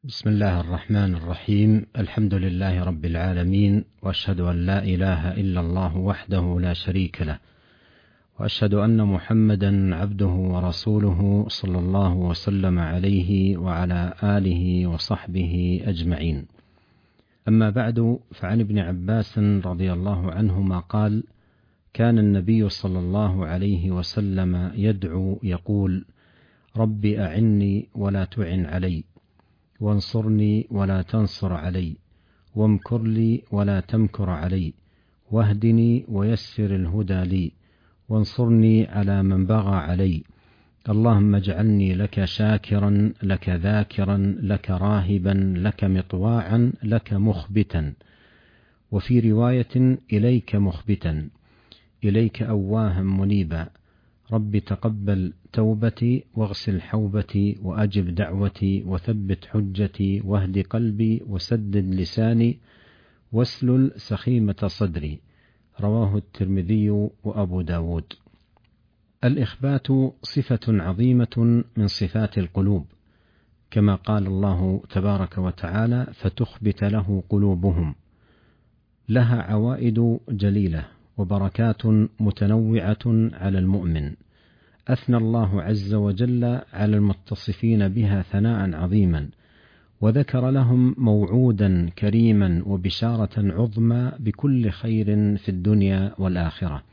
بسم الله الرحمن الرحيم. الحمد لله رب العالمين، وأشهد أن لا إله إلا الله وحده لا شريك له، وأشهد أن محمدا عبده ورسوله صلى الله وسلم عليه وعلى آله وصحبه أجمعين. أما بعد، فعن ابن عباس رضي الله عنهما قال: كان النبي صلى الله عليه وسلم يدعو يقول: رب أعني ولا تعن علي، وانصرني ولا تنصر علي، وامكر لي ولا تمكر علي، واهدني ويسر الهدى لي، وانصرني على من بغى علي. اللهم اجعلني لك شاكرا، لك ذاكرا، لك راهبا، لك مطواعا، لك مخبتا، وفي رواية إليك مخبتا، إليك أواها منيبا. رب تقبل توبتي، واغسل حوبتي، وأجب دعوتي، وثبت حجتي، واهد قلبي، وسدد لساني، واسلل سخيمة صدري. رواه الترمذي وأبو داود. الإخبات صفة عظيمة من صفات القلوب، كما قال الله تبارك وتعالى: فتخبت له قلوبهم. لها عوائد جليلة وبركات متنوعة على المؤمن. أثنى الله عز وجل على المتصفين بها ثناء عظيما، وذكر لهم موعودا كريما وبشارة عظمى بكل خير في الدنيا والآخرة،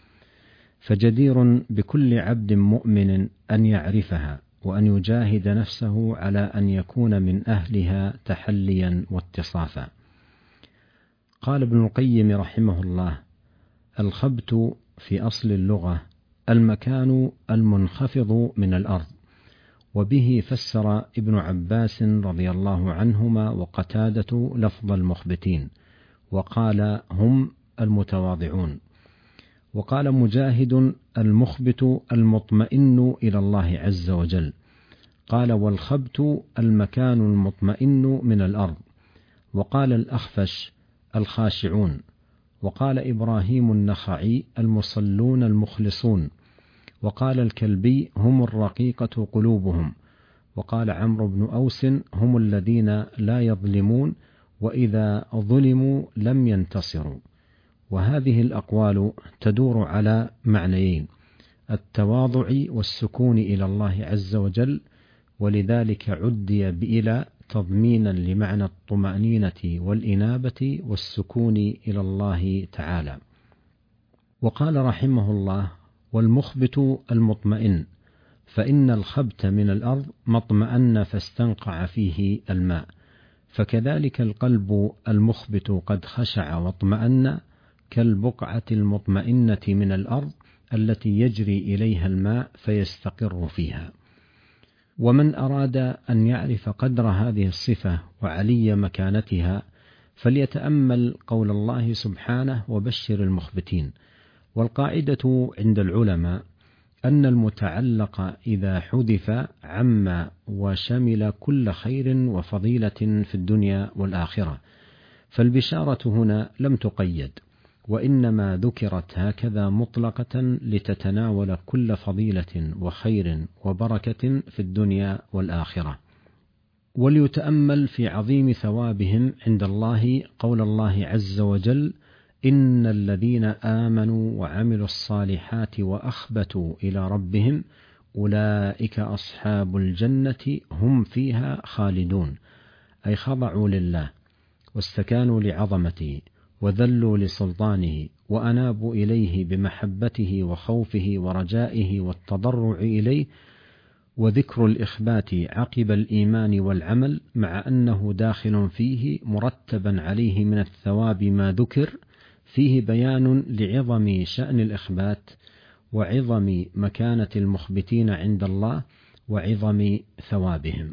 فجدير بكل عبد مؤمن أن يعرفها، وأن يجاهد نفسه على أن يكون من أهلها تحليا واتصافا. قال ابن القيم رحمه الله: الخبت في أصل اللغة المكان المنخفض من الأرض، وبه فسر ابن عباس رضي الله عنهما وقتادة لفظ المخبتين، وقال: هم المتواضعون. وقال مجاهد: المخبت المطمئن إلى الله عز وجل. قال: والخبت المكان المطمئن من الأرض. وقال الأخفش: الخاشعون. وقال إبراهيم النخعي: المصلون المخلصون. وقال الكلبي: هم الرقيقة قلوبهم. وقال عمرو بن أوس: هم الذين لا يظلمون، وإذا ظلموا لم ينتصروا. وهذه الأقوال تدور على معنيين: التواضع والسكون إلى الله عز وجل، ولذلك عدي بإلى تضمينا لمعنى الطمأنينة والإنابة والسكون إلى الله تعالى. وقال رحمه الله: والمخبت المطمئن، فإن الخبت من الأرض مطمئن فاستنقع فيه الماء، فكذلك القلب المخبت قد خشع واطمأن، كالبقعة المطمئنة من الأرض التي يجري إليها الماء فيستقر فيها. ومن أراد أن يعرف قدر هذه الصفة وعلي مكانتها فليتأمل قول الله سبحانه: وبشر المخبتين. والقاعدة عند العلماء أن المتعلق إذا حذف عم وشمل كل خير وفضيلة في الدنيا والآخرة، فالبشارة هنا لم تقيد، وإنما ذكرت هكذا مطلقة لتتناول كل فضيلة وخير وبركة في الدنيا والآخرة. وليتأمل في عظيم ثوابهم عند الله قول الله عز وجل: إن الذين آمنوا وعملوا الصالحات وأخبتوا إلى ربهم أولئك أصحاب الجنة هم فيها خالدون، أي خضعوا لله واستكانوا لعظمته وذلوا لسلطانه وأنابوا إليه بمحبته وخوفه ورجائه والتضرع إليه. وذكر الإخبات عقب الإيمان والعمل مع أنه داخل فيه مرتبا عليه من الثواب ما ذكر، فيه بيان لعظم شأن الإخبات وعظم مكانة المخبتين عند الله وعظم ثوابهم.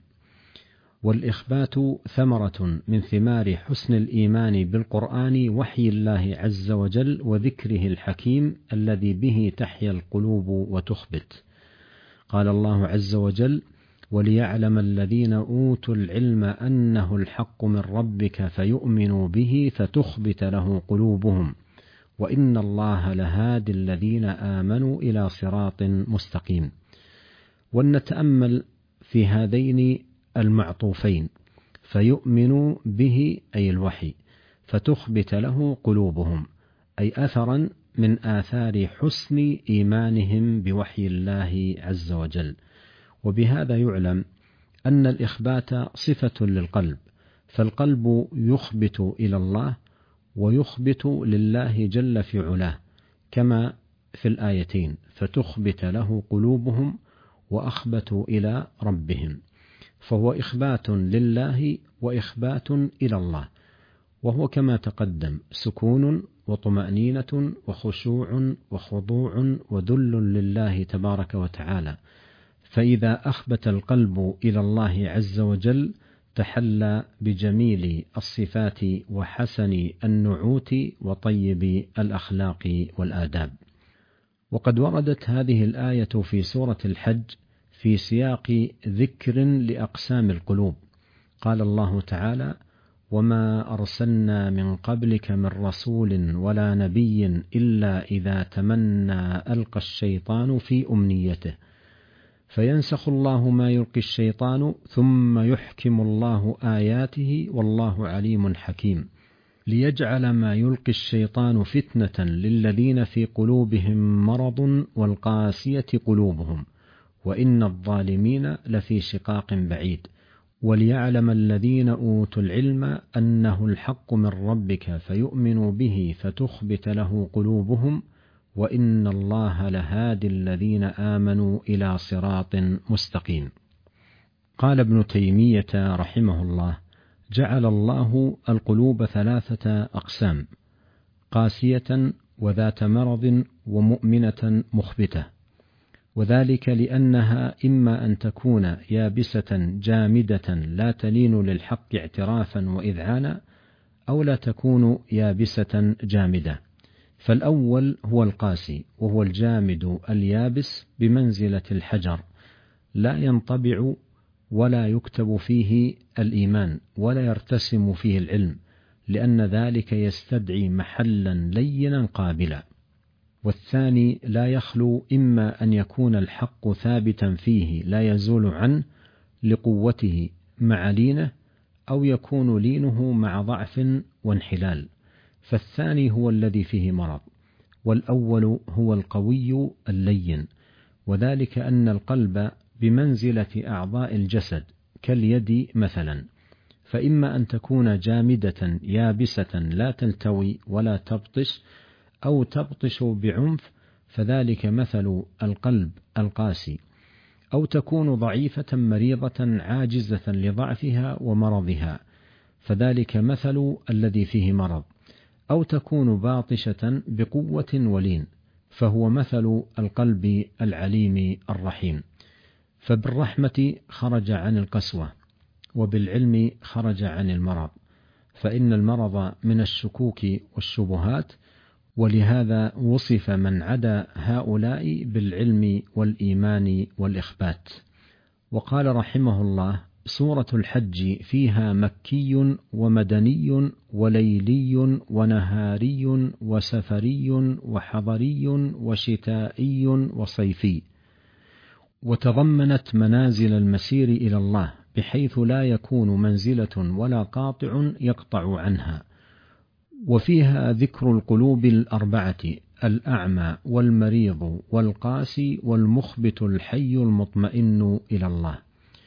والإخبات ثمرة من ثمار حسن الإيمان بالقرآن وحي الله عز وجل وذكره الحكيم الذي به تحيا القلوب وتخبت. قال الله عز وجل: وليعلم الذين أوتوا العلم أنه الحق من ربك فيؤمنوا به فتخبت له قلوبهم وإن الله لهادي الذين آمنوا إلى صراط مستقيم. ولنتأمل في هذين المعطوفين، فيؤمنوا به أي الوحي، فتخبت له قلوبهم، أي أثرا من آثار حسن إيمانهم بوحي الله عز وجل. وبهذا يعلم أن الإخبات صفة للقلب، فالقلب يخبت إلى الله ويخبت لله جل في علاه، كما في الآيتين: فتخبت له قلوبهم وأخبتوا إلى ربهم. فهو إخبات لله وإخبات إلى الله، وهو كما تقدم سكون وطمأنينة وخشوع وخضوع وذل لله تبارك وتعالى. فإذا أخبت القلب إلى الله عز وجل تحلى بجميل الصفات وحسن النعوت وطيب الأخلاق والآداب. وقد وردت هذه الآية في سورة الحج في سياق ذكر لأقسام القلوب. قال الله تعالى: وما أرسلنا من قبلك من رسول ولا نبي إلا إذا تمنى ألقى الشيطان في أمنيته فينسخ الله ما يلقي الشيطان ثم يحكم الله آياته والله عليم حكيم، ليجعل ما يلقي الشيطان فتنة للذين في قلوبهم مرض والقاسية قلوبهم وإن الظالمين لفي شقاق بعيد، وليعلم الذين أوتوا العلم أنه الحق من ربك فيؤمنوا به فتخبت له قلوبهم وإن الله لهادي الذين آمنوا إلى صراط مستقيم. قال ابن تيمية رحمه الله: جعل الله القلوب 3 أقسام: قاسية وذات مرض ومؤمنة مخبتة، وذلك لأنها إما أن تكون يابسة جامدة لا تلين للحق اعترافا وإذعانا، أو لا تكون يابسة جامدة. فالأول هو القاسي، وهو الجامد اليابس بمنزلة الحجر، لا ينطبع ولا يكتب فيه الإيمان ولا يرتسم فيه العلم، لأن ذلك يستدعي محلا لينا قابلا. والثاني لا يخلو إما أن يكون الحق ثابتا فيه لا يزول عنه لقوته مع لينه، أو يكون لينه مع ضعف وانحلال، فالثاني هو الذي فيه مرض، والأول هو القوي اللين. وذلك أن القلب بمنزلة أعضاء الجسد كاليد مثلا، فإما أن تكون جامدة يابسة لا تلتوي ولا تبطش، أو تبطش بعنف، فذلك مثل القلب القاسي، أو تكون ضعيفة مريضة عاجزة لضعفها ومرضها، فذلك مثل الذي فيه مرض، أو تكون باطشة بقوة ولين، فهو مثل القلب العليم الرحيم. فبالرحمة خرج عن القسوة، وبالعلم خرج عن المرض، فإن المرض من الشكوك والشبهات، ولهذا وصف من عدا هؤلاء بالعلم والإيمان والإخبات. وقال رحمه الله: سورة الحج فيها مكي ومدني وليلي ونهاري وسفري وحضري وشتائي وصيفي، وتضمنت منازل المسير إلى الله بحيث لا يكون منزلة ولا قاطع يقطع عنها. وفيها ذكر القلوب 4: الأعمى والمريض والقاسي والمخبت الحي المطمئن إلى الله.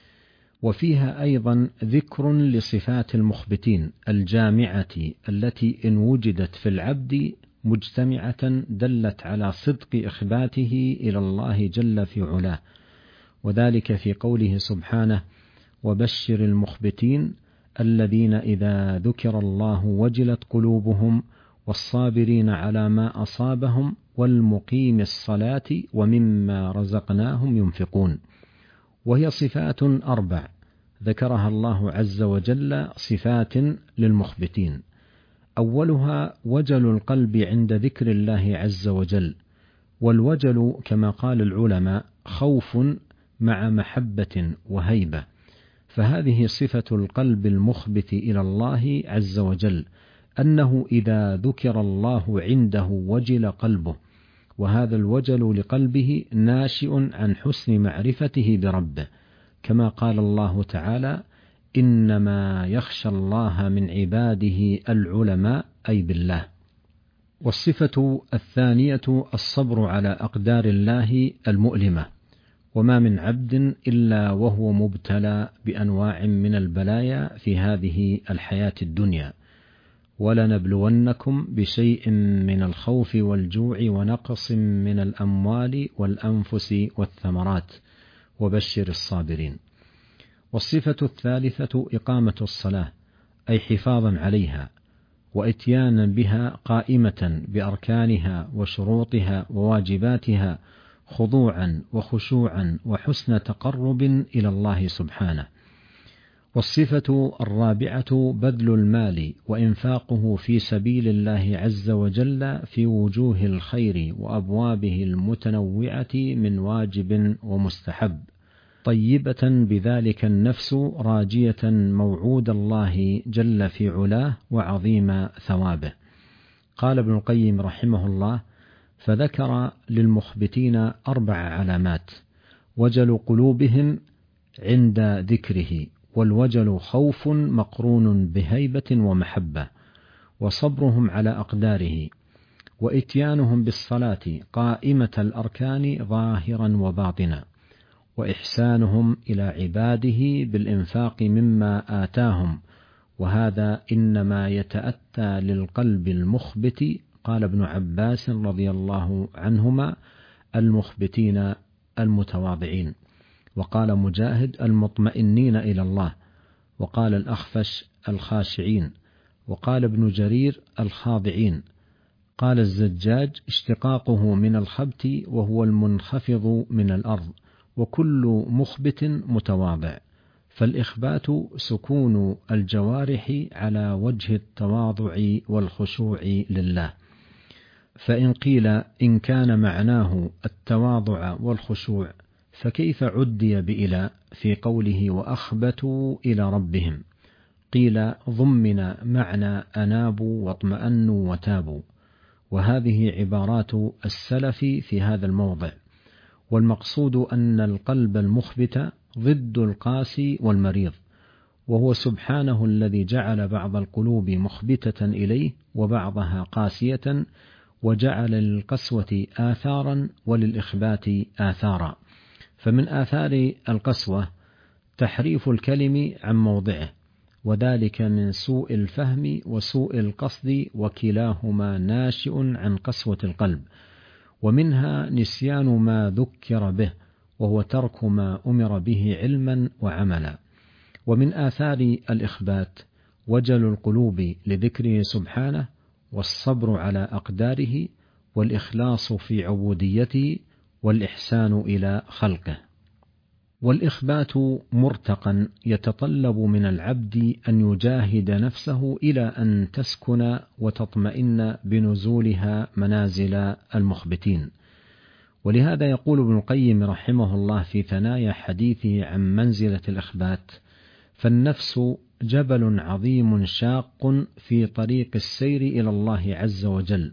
وفيها أيضا ذكر لصفات المخبتين الجامعة التي إن وجدت في العبد مجتمعة دلت على صدق إخباته إلى الله جل في علاه، وذلك في قوله سبحانه: وبشر المخبتين الذين إذا ذكر الله وجلت قلوبهم والصابرين على ما أصابهم والمقيم الصلاة ومما رزقناهم ينفقون. وهي صفات 4 ذكرها الله عز وجل صفات للمخبتين: أولها وجل القلب عند ذكر الله عز وجل، والوجل كما قال العلماء خوف مع محبة وهيبة، فهذه صفة القلب المخبت إلى الله عز وجل، أنه إذا ذكر الله عنده وجل قلبه، وهذا الوجل لقلبه ناشئ عن حسن معرفته بربه، كما قال الله تعالى: إنما يخشى الله من عباده العلماء، أي بالله. والصفة الثانية الصبر على أقدار الله المؤلمة، وما من عبد إلا وهو مبتلى بأنواع من البلايا في هذه الحياة الدنيا. ولنبلونكم بشيء من الخوف والجوع ونقص من الأموال والأنفس والثمرات وبشر الصابرين. والصفة الثالثة إقامة الصلاة، أي حفاظا عليها وإتيانا بها قائمة بأركانها وشروطها وواجباتها، خضوعا وخشوعا وحسن تقرب إلى الله سبحانه. والصفة الرابعة بذل المال وإنفاقه في سبيل الله عز وجل في وجوه الخير وأبوابه المتنوعة من واجب ومستحب، طيبة بذلك النفس راجية موعود الله جل في علاه وعظيم ثوابه. قال ابن القيم رحمه الله: فذكر للمخبتين 4 علامات: وجل قلوبهم عند ذكره، والوجل خوف مقرون بهيبة ومحبة، وصبرهم على أقداره، وإتيانهم بالصلاة قائمة الأركان ظاهرا وباطنا، وإحسانهم إلى عباده بالإنفاق مما آتاهم، وهذا إنما يتأتى للقلب المخبت. قال ابن عباس رضي الله عنهما: المخبتين المتواضعين. وقال مجاهد: المطمئنين إلى الله. وقال الأخفش: الخاشعين. وقال ابن جرير: الخاضعين. قال الزجاج: اشتقاقه من الخبت وهو المنخفض من الأرض، وكل مخبت متواضع. فالإخبات سكون الجوارح على وجه التواضع والخشوع لله. فإن قيل إن كان معناه التواضع والخشوع، فكيف عدي بإلى في قوله وأخبتوا إلى ربهم؟ قيل ضمن معنى أنابوا واطمأنوا وتابوا، وهذه عبارات السلف في هذا الموضع. والمقصود أن القلب المخبت ضد القاسي والمريض، وهو سبحانه الذي جعل بعض القلوب مخبتة إليه وبعضها قاسية، وجعل للقسوة آثارا وللإخبات آثارا. فمن آثار القسوة تحريف الكلم عن موضعه، وذلك من سوء الفهم وسوء القصد، وكلاهما ناشئ عن قسوة القلب. ومنها نسيان ما ذكر به، وهو ترك ما أمر به علما وعملا. ومن آثار الإخبات وجل القلوب لذكره سبحانه، والصبر على أقداره، والإخلاص في عبوديته، والإحسان إلى خلقه. والإخبات مرتقا يتطلب من العبد أن يجاهد نفسه إلى أن تسكن وتطمئن بنزولها منازل المخبتين. ولهذا يقول ابن القيم رحمه الله في ثنايا حديثه عن منزلة الإخبات: فالنفس جبل عظيم شاق في طريق السير إلى الله عز وجل،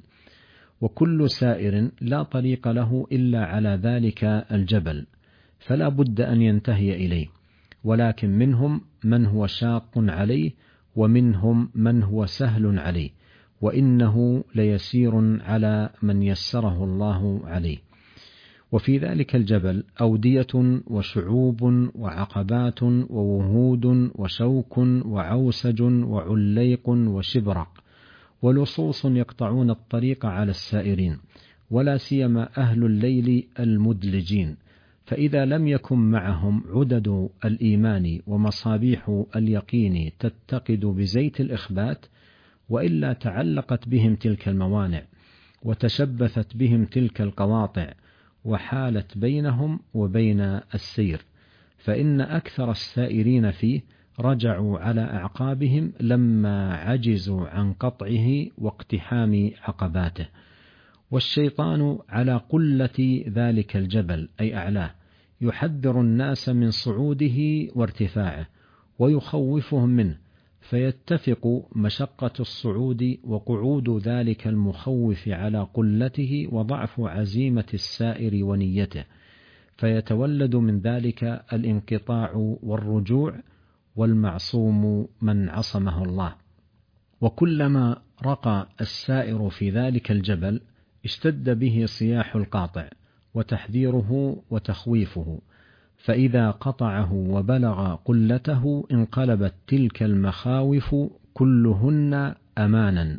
وكل سائر لا طريق له إلا على ذلك الجبل، فلا بد أن ينتهي إليه. ولكن منهم من هو شاق عليه، ومنهم من هو سهل عليه، وإنه ليسير على من يسره الله عليه. وفي ذلك الجبل أودية وشعوب وعقبات ووهود وشوك وعوسج وعليق وشبرق ولصوص يقطعون الطريق على السائرين، ولا سيما أهل الليل المدلجين. فإذا لم يكن معهم عدد الإيمان ومصابيح اليقين تتقد بزيت الإخبات، وإلا تعلقت بهم تلك الموانع، وتشبثت بهم تلك القواطع، وحالت بينهم وبين السير. فإن أكثر السائرين فيه رجعوا على أعقابهم لما عجزوا عن قطعه واقتحام عقباته. والشيطان على قلة ذلك الجبل أي أعلاه يحذر الناس من صعوده وارتفاعه، ويخوفهم منه، فيتفق مشقة الصعود وقعود ذلك المخوف على قلته وضعف عزيمة السائر ونيته، فيتولد من ذلك الانقطاع والرجوع، والمعصوم من عصمه الله. وكلما رقى السائر في ذلك الجبل اشتد به صياح القاطع وتحذيره وتخويفه، فإذا قطعه وبلغ قلته انقلبت تلك المخاوف كلهن أمانا،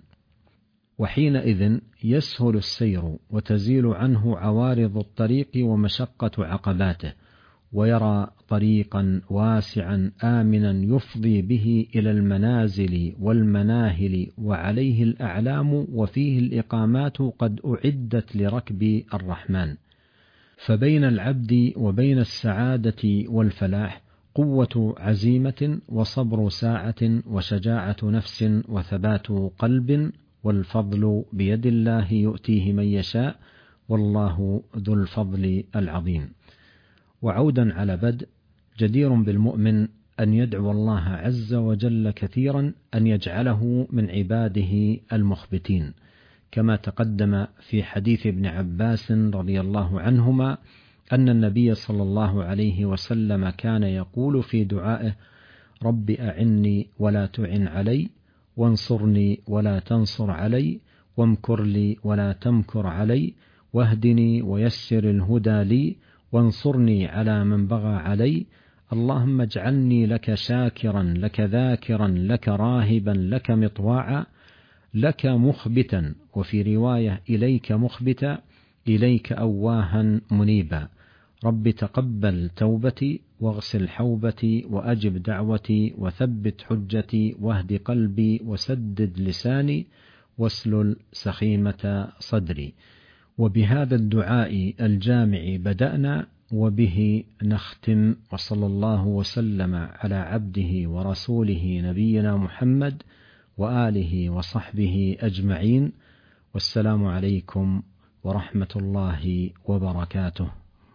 وحينئذ يسهل السير وتزيل عنه عوارض الطريق ومشقة عقباته، ويرى طريقا واسعا آمنا يفضي به إلى المنازل والمناهل، وعليه الأعلام وفيه الإقامات قد أعدت لركب الرحمن. فبين العبد وبين السعادة والفلاح قوة عزيمة وصبر ساعة وشجاعة نفس وثبات قلب، والفضل بيد الله يؤتيه من يشاء، والله ذو الفضل العظيم. وعودا على بدء، جدير بالمؤمن أن يدعو الله عز وجل كثيرا أن يجعله من عباده المخبتين، كما تقدم في حديث ابن عباس رضي الله عنهما أن النبي صلى الله عليه وسلم كان يقول في دعائه: رب أعني ولا تعن علي، وانصرني ولا تنصر علي، وامكر لي ولا تمكر علي، واهدني ويسر الهدى لي، وانصرني على من بغى علي، اللهم اجعلني لك شاكرا لك ذاكرا لك راهبا لك مطواعا لك مخبتا، وفي رواية إليك مخبتا، إليك أواها منيبا، رب تقبل توبتي واغسل حوبتي وأجب دعوتي وثبت حجتي واهد قلبي وسدد لساني واسلل سخيمة صدري. وبهذا الدعاء الجامع بدأنا وبه نختم، وصلى الله وسلم على عبده ورسوله نبينا محمد وآله وصحبه أجمعين، والسلام عليكم ورحمة الله وبركاته.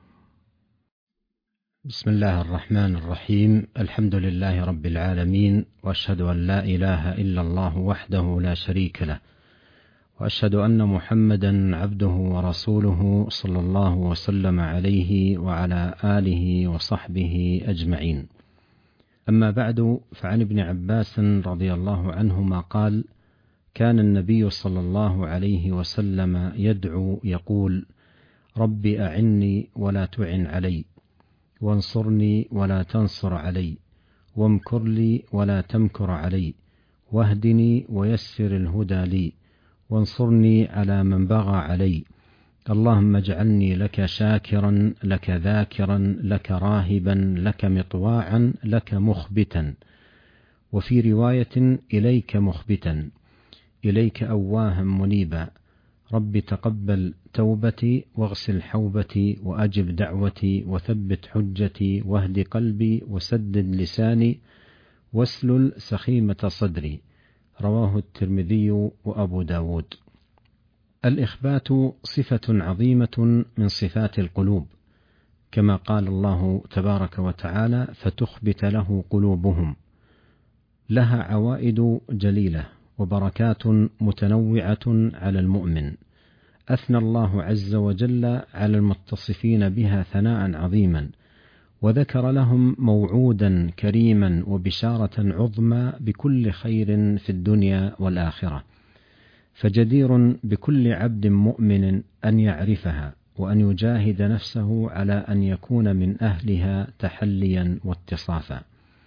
بسم الله الرحمن الرحيم، الحمد لله رب العالمين، وأشهد أن لا إله إلا الله وحده لا شريك له، وأشهد أن محمدا عبده ورسوله صلى الله وسلم عليه وعلى آله وصحبه أجمعين. أما بعد، فعن ابن عباس رضي الله عنهما قال: كان النبي صلى الله عليه وسلم يدعو يقول: رب أعني ولا تعن علي، وانصرني ولا تنصر علي، وامكر لي ولا تمكر علي، واهدني ويسر الهدى لي، وانصرني على من بغى علي، اللهم اجعلني لك شاكرا لك ذاكرا لك راهبا لك مطواعا لك مخبتا، وفي رواية إليك مخبتا، إليك أواها منيبا، رب تقبل توبتي واغسل حوبتي وأجب دعوتي وثبت حجتي واهد قلبي وسدد لساني واسلل سخيمة صدري. رواه الترمذي وأبو داود. الإخبات صفة عظيمة من صفات القلوب، كما قال الله تبارك وتعالى: فتخبت له قلوبهم. لها عوائد جليلة وبركات متنوعة على المؤمن، أثنى الله عز وجل على المتصفين بها ثناء عظيما، وذكر لهم موعودا كريما وبشارة عظمى بكل خير في الدنيا والآخرة، فجدير بكل عبد مؤمن أن يعرفها وأن يجاهد نفسه على أن يكون من أهلها تحليا واتصافا.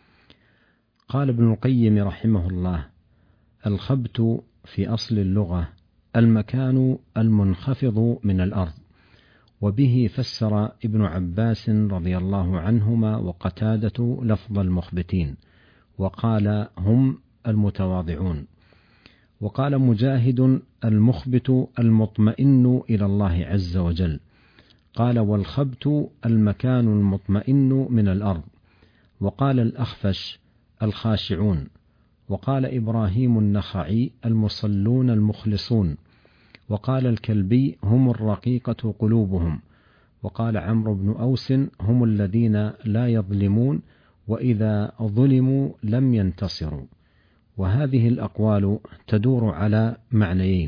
قال ابن القيم رحمه الله: الخبت في أصل اللغة المكان المنخفض من الأرض، وبه فسر ابن عباس رضي الله عنهما وقتادة لفظ المخبتين، وقال: هم المتواضعون. وقال مجاهد: المخبت المطمئن إلى الله عز وجل. قال: والخبت المكان المطمئن من الأرض. وقال الأخفش: الخاشعون. وقال إبراهيم النخعي: المصلون المخلصون. وقال الكلبي: هم الرقيقة قلوبهم. وقال عمرو بن أوس: هم الذين لا يظلمون، وإذا ظلموا لم ينتصروا. وهذه الأقوال تدور على معنيين: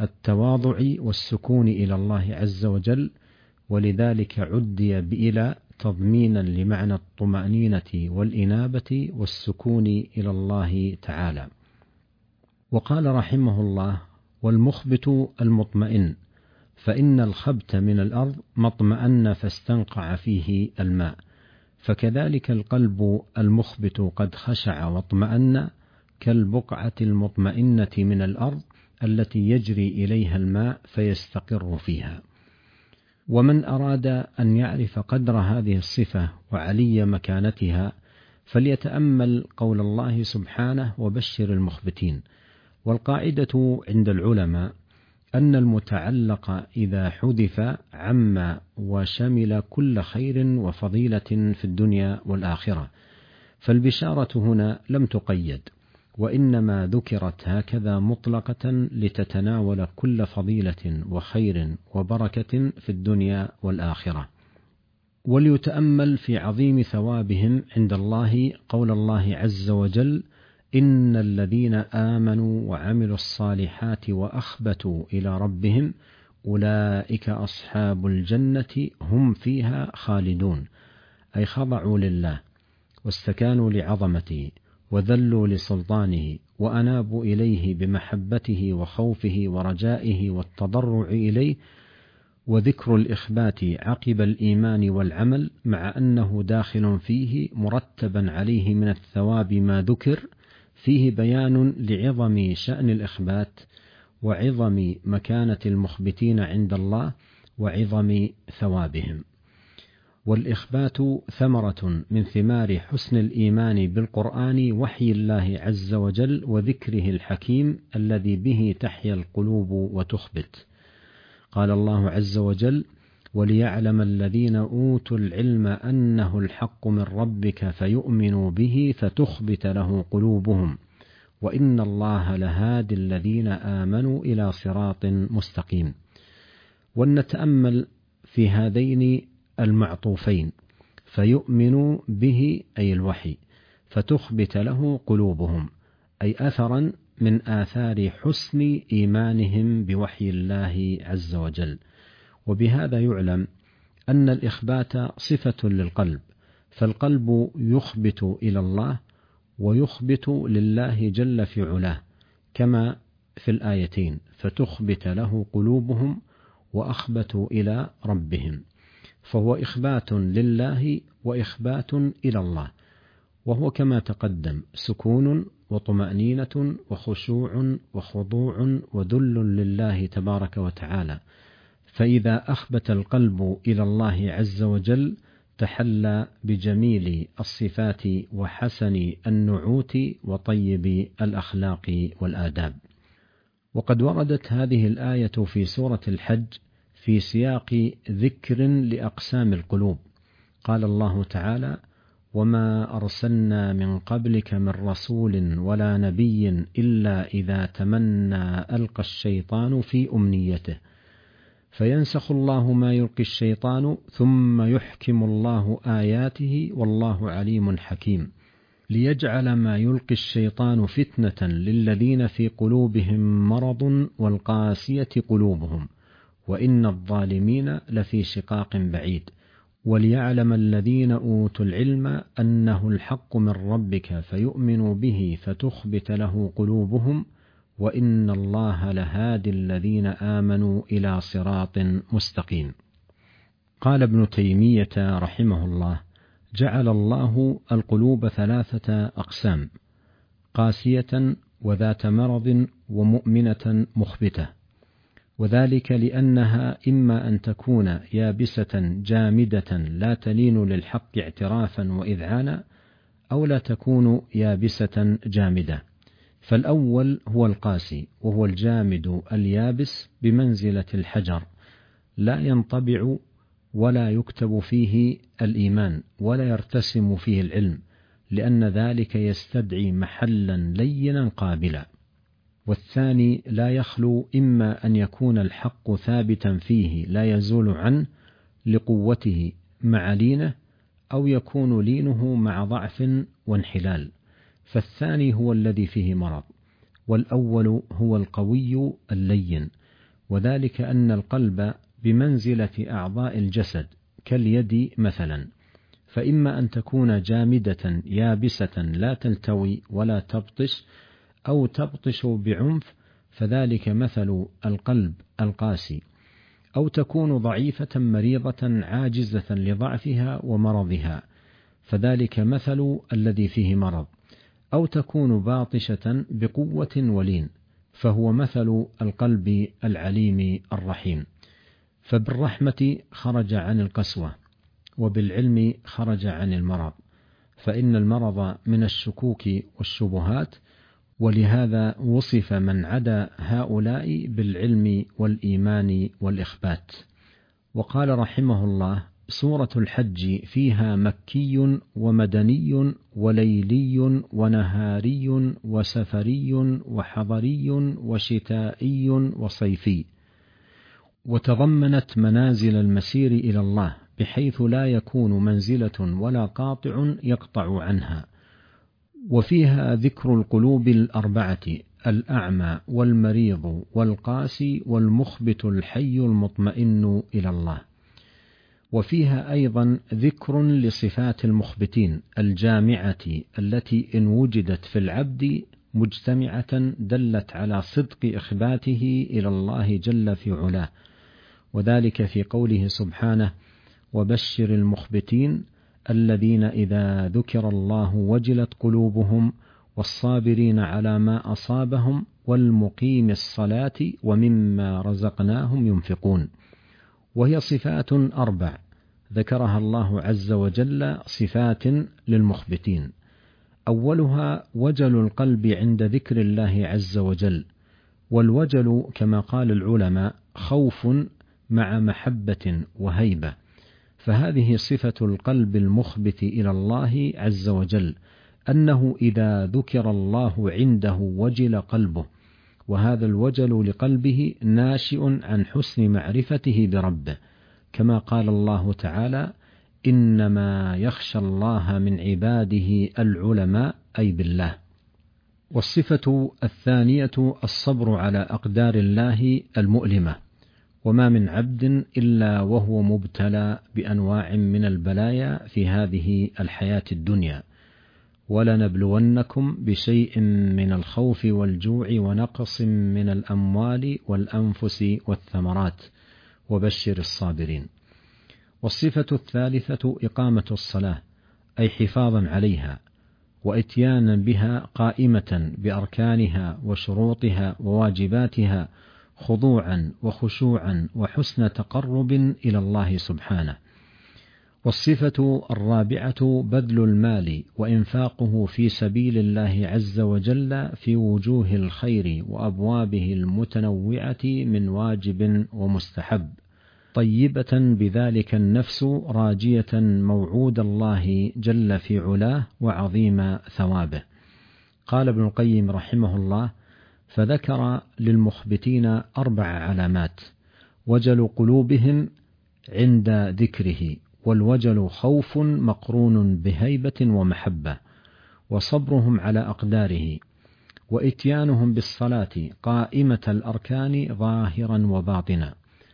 التواضع والسكون إلى الله عز وجل، ولذلك عدي بإلى تضمينا لمعنى الطمأنينة والإنابة والسكون إلى الله تعالى. وقال رحمه الله: والمخبت المطمئن، فإن الخبت من الأرض ما اطمأن فاستنقع فيه الماء، فكذلك القلب المخبت قد خشع واطمأن كالبقعة المطمئنة من الأرض التي يجري إليها الماء فيستقر فيها. ومن أراد أن يعرف قدر هذه الصفة وعلي مكانتها فليتأمل قول الله سبحانه: وبشر المخبتين. والقاعدة عند العلماء أن المتعلق إذا حذف عم وشمل كل خير وفضيلة في الدنيا والآخرة، فالبشارة هنا لم تقيد، وإنما ذكرت هكذا مطلقة لتتناول كل فضيلة وخير وبركة في الدنيا والآخرة. وليتأمل في عظيم ثوابهم عند الله قول الله عز وجل: إن الذين آمنوا وعملوا الصالحات وأخبتوا إلى ربهم أولئك أصحاب الجنة هم فيها خالدون، أي خضعوا لله واستكانوا لعظمته وذلوا لسلطانه وأنابوا إليه بمحبته وخوفه ورجائه والتضرع إليه. وذكر الإخبات عقب الإيمان والعمل مع أنه داخل فيه مرتبا عليه من الثواب ما ذكر، فيه بيان لعظم شأن الإخبات وعظم مكانة المخبتين عند الله وعظم ثوابهم. والإخبات ثمرة من ثمار حسن الإيمان بالقرآن وحي الله عز وجل وذكره الحكيم الذي به تحيا القلوب وتخبت. قال الله عز وجل: وليعلم الذين أوتوا العلم أنه الحق من ربك فيؤمنوا به فتخبت له قلوبهم وإن الله لهادي الذين آمنوا إلى صراط مستقيم. ولنتأمل في هذين المعطوفين: فيؤمنوا به أي الوحي، فتخبت له قلوبهم أي أثرا من آثار حسن إيمانهم بوحي الله عز وجل. وبهذا يعلم أن الإخبات صفة للقلب، فالقلب يخبت إلى الله ويخبت لله جل في علاه كما في الآيتين: فتخبت له قلوبهم وأخبتوا إلى ربهم، فهو إخبات لله وإخبات إلى الله، وهو كما تقدم سكون وطمأنينة وخشوع وخضوع وذل لله تبارك وتعالى. فإذا أخبت القلب إلى الله عز وجل تحلى بجميل الصفات وحسن النعوت وطيب الأخلاق والآداب. وقد وردت هذه الآية في سورة الحج في سياق ذكر لأقسام القلوب. قال الله تعالى: وما أرسلنا من قبلك من رسول ولا نبي إلا إذا تمنى ألقى الشيطان في أمنيته فينسخ الله ما يلقي الشيطان ثم يحكم الله آياته والله عليم حكيم، ليجعل ما يلقي الشيطان فتنة للذين في قلوبهم مرض والقاسية قلوبهم وإن الظالمين لفي شقاق بعيد، وليعلم الذين أوتوا العلم أنه الحق من ربك فيؤمنوا به فتخبت له قلوبهم وإن الله لهادي الذين آمنوا إلى صراط مستقيم. قال ابن تيمية رحمه الله: جعل الله القلوب 3 أقسام: قاسية وذات مرض ومؤمنة مخبتة، وذلك لأنها إما أن تكون يابسة جامدة لا تلين للحق اعترافا وإذعانا، أو لا تكون يابسة جامدة. فالأول هو القاسي، وهو الجامد اليابس بمنزلة الحجر، لا ينطبع ولا يكتب فيه الإيمان ولا يرتسم فيه العلم، لأن ذلك يستدعي محلا لينا قابلا. والثاني لا يخلو إما أن يكون الحق ثابتا فيه لا يزول عنه لقوته مع لينه، أو يكون لينه مع ضعف وانحلال، فالثاني هو الذي فيه مرض، والأول هو القوي اللين، وذلك أن القلب بمنزلة أعضاء الجسد كاليد مثلا، فإما أن تكون جامدة يابسة لا تلتوي ولا تبطش، أو تبطش بعنف، فذلك مثل القلب القاسي، أو تكون ضعيفة مريضة عاجزة لضعفها ومرضها، فذلك مثل الذي فيه مرض، أو تكون باطشة بقوة ولين، فهو مثل القلب العليم الرحيم. فبالرحمة خرج عن القسوة، وبالعلم خرج عن المرض، فإن المرض من الشكوك والشبهات، ولهذا وصف من عدا هؤلاء بالعلم والإيمان والإخبات. وقال رحمه الله: سورة الحج فيها مكي ومدني وليلي ونهاري وسفري وحضري وشتائي وصيفي، وتضمنت منازل المسير إلى الله بحيث لا يكون منزلة ولا قاطع يقطع عنها. وفيها ذكر القلوب الأربعة: الأعمى والمريض والقاسي والمخبت الحي المطمئن إلى الله. وفيها أيضا ذكر لصفات المخبتين الجامعة التي إن وجدت في العبد مجتمعة دلت على صدق إخباته إلى الله جل في علاه، وذلك في قوله سبحانه: وبشر المخبتين الذين إذا ذكر الله وجلت قلوبهم والصابرين على ما أصابهم والمقيم الصلاة ومما رزقناهم ينفقون. وهي صفات 4 ذكرها الله عز وجل صفات للمخبتين: أولها وجل القلب عند ذكر الله عز وجل، والوجل كما قال العلماء خوف مع محبة وهيبة، فهذه صفة القلب المخبت إلى الله عز وجل، أنه إذا ذكر الله عنده وجل قلبه، وهذا الوجل لقلبه ناشئ عن حسن معرفته بربه، كما قال الله تعالى: إنما يخشى الله من عباده العلماء، أي بالله. والصفة الثانية الصبر على أقدار الله المؤلمة، وما من عبد إلا وهو مبتلى بأنواع من البلايا في هذه الحياة الدنيا. ولنبلونكم بشيء من الخوف والجوع ونقص من الأموال والأنفس والثمرات وبشر الصابرين. والصفة الثالثة إقامة الصلاة، أي حفاظا عليها وإتيانا بها قائمة بأركانها وشروطها وواجباتها، خضوعا وخشوعا وحسن تقرب إلى الله سبحانه. والصفة الرابعة بذل المال وإنفاقه في سبيل الله عز وجل في وجوه الخير وأبوابه المتنوعة من واجب ومستحب، طيبة بذلك النفس راجية موعود الله جل في علاه وعظيم ثوابه. قال ابن القيم رحمه الله: فذكر للمخبتين 4 علامات: وجل قلوبهم عند ذكره، والوجل خوف مقرون بهيبة ومحبة، وصبرهم على أقداره، وإتيانهم بالصلاة قائمة الأركان ظاهرا وباطنا،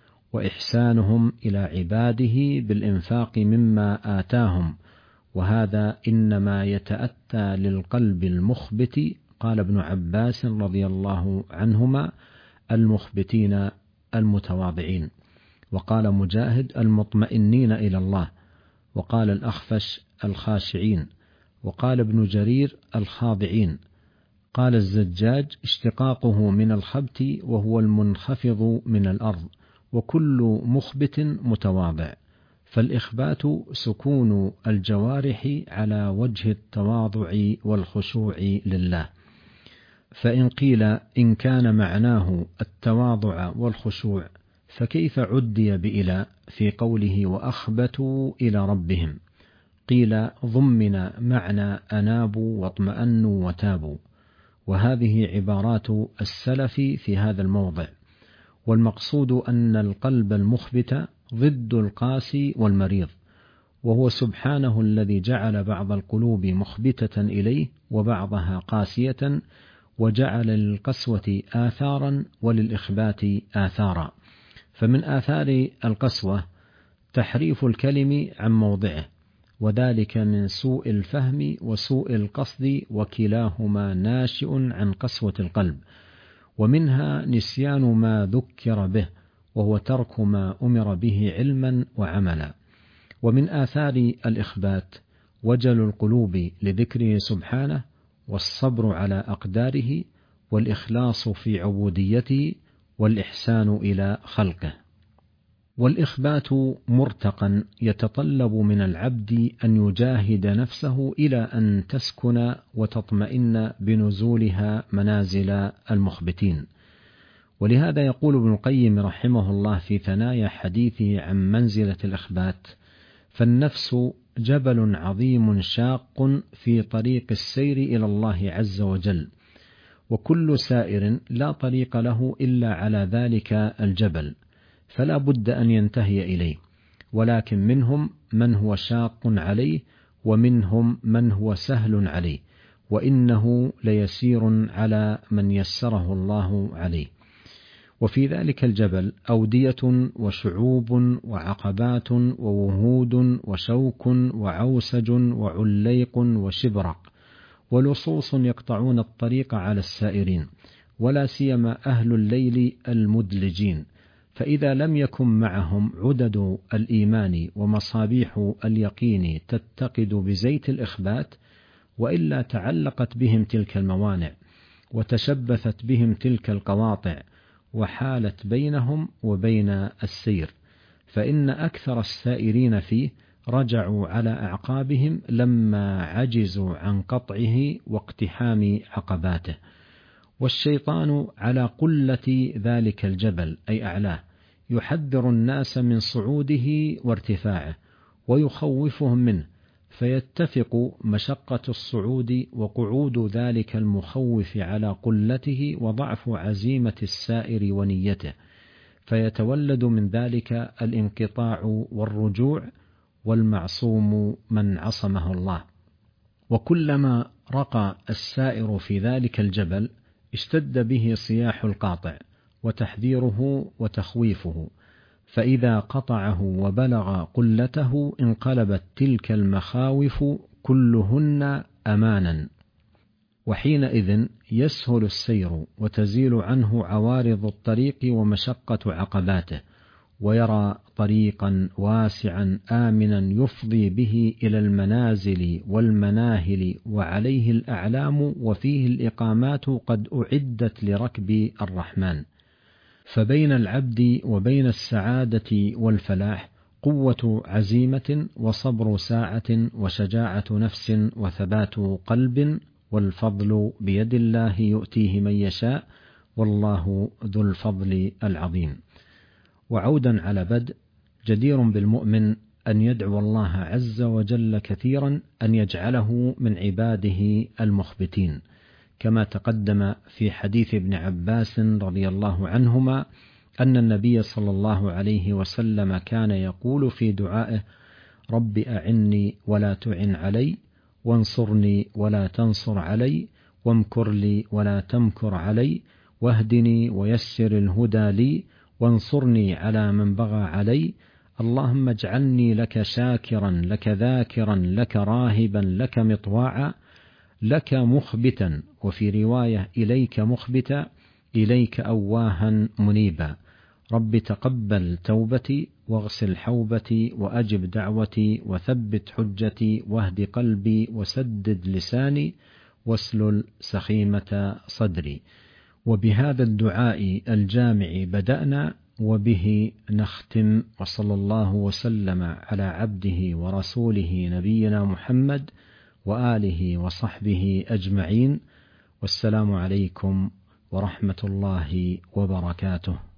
وإحسانهم إلى عباده بالإنفاق مما آتاهم، وهذا إنما يتأتى للقلب المخبت. قال ابن عباس رضي الله عنهما: المخبتين المتواضعين. وقال مجاهد: المطمئنين إلى الله. وقال الأخفش: الخاشعين. وقال ابن جرير: الخاضعين. قال الزجاج: اشتقاقه من الخبت وهو المنخفض من الأرض، وكل مخبت متواضع، فالإخبات سكون الجوارح على وجه التواضع والخشوع لله. فإن قيل إن كان معناه التواضع والخشوع، فكيف عدي بإلى في قوله وأخبتوا إلى ربهم؟ قيل ضمن معنى أنابوا واطمأنوا وتابوا، وهذه عبارات السلف في هذا الموضع. والمقصود أن القلب المخبت ضد القاسي والمريض، وهو سبحانه الذي جعل بعض القلوب مخبتة إليه وبعضها قاسية، وجعل للقسوة آثارا وللإخبات آثارا. فمن آثار القسوة تحريف الكلم عن موضعه، وذلك من سوء الفهم وسوء القصد، وكلاهما ناشئ عن قسوة القلب. ومنها نسيان ما ذكر به، وهو ترك ما أمر به علما وعملا. ومن آثار الإخبات وجل القلوب لذكره سبحانه، والصبر على أقداره، والإخلاص في عبوديته، والإحسان إلى خلقه. والإخبات مرتقا يتطلب من العبد أن يجاهد نفسه إلى أن تسكن وتطمئن بنزولها منازل المخبتين. ولهذا يقول ابن القيم رحمه الله في ثنايا حديثه عن منزلة الإخبات: فالنفس جبل عظيم شاق في طريق السير إلى الله عز وجل، وكل سائر لا طريق له إلا على ذلك الجبل، فلا بد أن ينتهي إليه. ولكن منهم من هو شاق عليه، ومنهم من هو سهل عليه، وإنه ليسير على من يسره الله عليه. وفي ذلك الجبل أودية وشعوب وعقبات ووهود وشوك وعوسج وعليق وشبرق ولصوص يقطعون الطريق على السائرين، ولا سيما أهل الليل المدلجين. فإذا لم يكن معهم عدد الإيمان ومصابيح اليقين تتقد بزيت الإخبات، وإلا تعلقت بهم تلك الموانع، وتشبثت بهم تلك القواطع، وحالت بينهم وبين السير. فإن أكثر السائرين فيه رجعوا على أعقابهم لما عجزوا عن قطعه واقتحام عقباته. والشيطان على قلة ذلك الجبل أي أعلاه يحذر الناس من صعوده وارتفاعه، ويخوفهم منه، فيتفق مشقة الصعود وقعود ذلك المخوف على قلته وضعف عزيمة السائر ونيته، فيتولد من ذلك الانقطاع والرجوع، والمعصوم من عصمه الله. وكلما رقى السائر في ذلك الجبل اشتد به صياح القاطع وتحذيره وتخويفه، فإذا قطعه وبلغ قلته انقلبت تلك المخاوف كلهن أمانا، وحينئذ يسهل السير وتزيل عنه عوارض الطريق ومشقة عقباته، ويرى طريقا واسعا آمنا يفضي به إلى المنازل والمناهل، وعليه الأعلام وفيه الإقامات قد أعدت لركب الرحمن. فبين العبد وبين السعادة والفلاح قوة عزيمة وصبر ساعة وشجاعة نفس وثبات قلب، والفضل بيد الله يؤتيه من يشاء، والله ذو الفضل العظيم. وعودا على بدء، جدير بالمؤمن أن يدعو الله عز وجل كثيرا أن يجعله من عباده المخبتين، كما تقدم في حديث ابن عباس رضي الله عنهما أن النبي صلى الله عليه وسلم كان يقول في دعائه: رب أعني ولا تعن علي، وانصرني ولا تنصر علي، وامكر لي ولا تمكر علي، واهدني ويسر الهدى لي، وانصرني على من بغى علي. اللهم اجعلني لك شاكرا، لك ذاكرا، لك راهبا، لك مطواعا، لك مخبتا، وفي رواية إليك مخبتا، إليك أواها منيبا. رب تقبل توبتي، واغسل حوبتي، وأجب دعوتي، وثبت حجتي، واهد قلبي، وسدد لساني، واسلل سخيمة صدري. وبهذا الدعاء الجامع بدأنا، وبه نختم، وصلى الله وسلم على عبده ورسوله نبينا محمد وآله وصحبه أجمعين، والسلام عليكم ورحمة الله وبركاته.